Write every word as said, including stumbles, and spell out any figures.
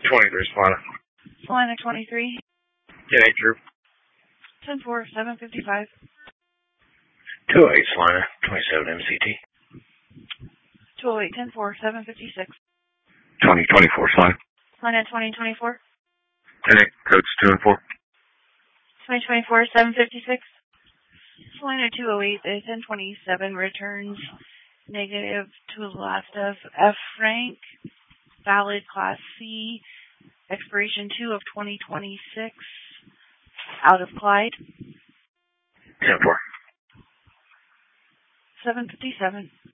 twenty-three, Solana. Solana twenty-three. ten eight, Drew. ten four, seven fifty-five. two oh eight, Solana. twenty-seven, M C T. two oh eight, ten four, seven fifty-six. twenty twenty-four, Solana. Solana twenty twenty-four. ten eight, codes two and four. twenty twenty-four, seven fifty-six. Solana two oh eight, ten twenty-seven returns negative to the last of F rank, valid class C, expiration two of twenty twenty-six, out of Clyde. ten four. seven fifty-seven.